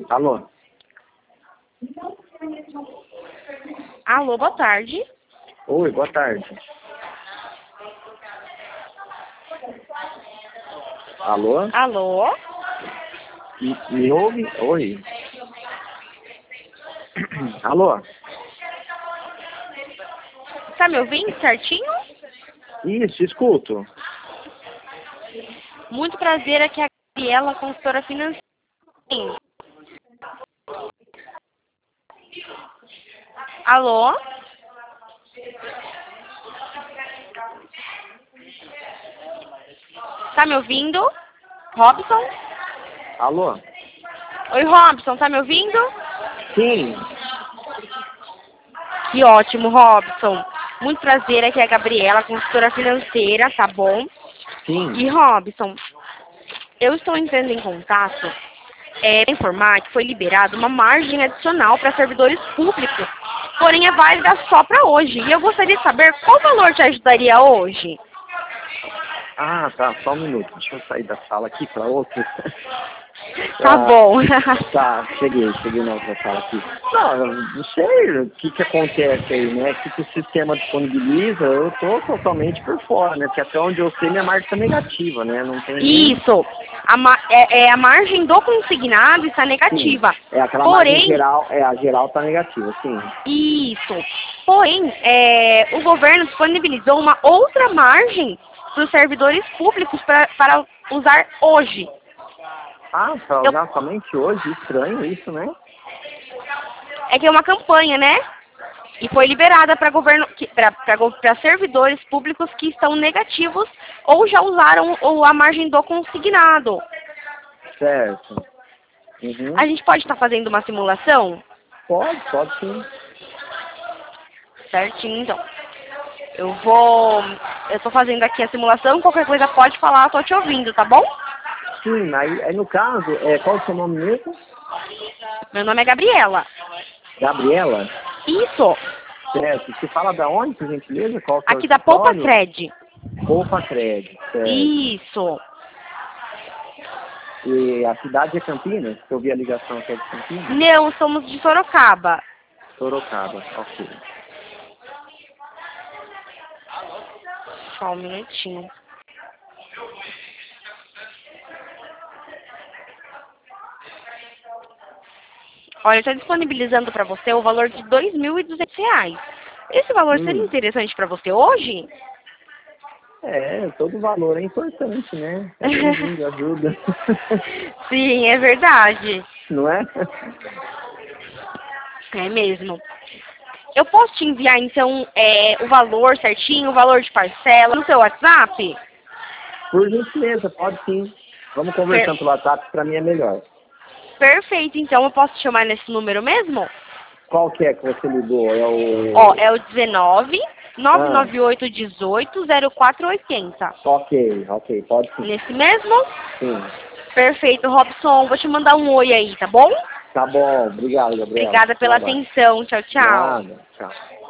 Alô? Alô, boa tarde. Oi, boa tarde. Alô? Alô? Me ouve? Oi. Alô? Tá me ouvindo certinho? Isso, escuto. Muito prazer, aqui é a Gabriela, consultora financeira. Alô? Tá me ouvindo? Robson? Alô? Oi, Robson, tá me ouvindo? Sim. Que ótimo, Robson. Muito prazer, aqui é a Gabriela, consultora financeira, tá bom? Sim. E, Robson, eu estou entrando em contato para informar que foi liberada uma margem adicional para servidores públicos, porém é válida só para hoje. E eu gostaria de saber qual valor te ajudaria hoje. Ah, tá. Só um minuto. Deixa eu sair da sala aqui para outra. Tá bom. Tá, cheguei na outra sala aqui. Não sei o que acontece aí, né? O que o sistema disponibiliza, eu tô totalmente por fora, né? Porque até onde eu sei, minha margem tá negativa, né? Não tem nem... Isso. A margem do consignado está negativa. Sim, é aquela Porém, margem geral, a geral tá negativa, sim. isso. Porém, o governo disponibilizou uma outra margem para os servidores públicos para usar hoje. Ah, pra usar somente hoje? Estranho isso, né? É que é uma campanha, né? E foi liberada para servidores públicos que estão negativos ou já usaram a margem do consignado. Certo. Uhum. A gente pode estar fazendo uma simulação? Pode sim. Certinho, então. Eu estou fazendo aqui a simulação, qualquer coisa pode falar, eu tô te ouvindo, tá bom? Sim, aí no caso, qual é o seu nome mesmo? Meu nome é Gabriela. Gabriela? Isso, Certo. Você fala da onde, por gentileza? Qual que é o aqui da Poupa escritório? Cred. Poupa Crédito, certo. Isso. E a cidade é Campinas? Eu vi a ligação aqui é de Campinas? Não, somos de Sorocaba. Sorocaba, ok. Só um minutinho. Olha, está disponibilizando para você o valor de R$ 2.200. Esse valor seria interessante para você hoje? Todo valor é importante, né? É bem-vindo, ajuda. Sim, é verdade. Não é? É mesmo. Eu posso te enviar, então, o valor certinho, o valor de parcela no seu WhatsApp? Por gentileza, pode sim. Vamos conversando pelo WhatsApp, para mim é melhor. Perfeito, então eu posso te chamar nesse número mesmo? Qual que é que você ligou? É o... Ó, é o 19 998 18 0480. Ok, pode sim. Nesse mesmo? Sim. Perfeito, Robson. Vou te mandar um oi aí, tá bom? Tá bom, obrigado, Gabriela. Obrigada pela atenção. Tchau, tchau. Nada, tchau.